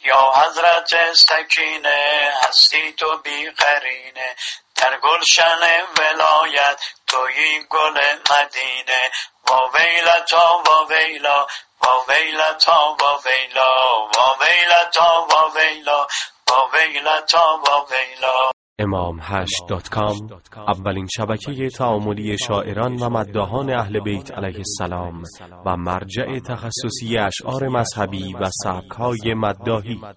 یا حضرت سکینه هستی تو بی قرینه، در گلشن ولایت تویی گل مدینه. و ویلتا و ویلا و ویلتا و ویلا و ویلتا و ویلا و ویلتا و ویلا. imam8.com اولین شبکه تعاملی شاعران و مداحان اهل بیت علیه السلام و مرجع تخصصی اشعار مذهبی و سبک‌های مداحی.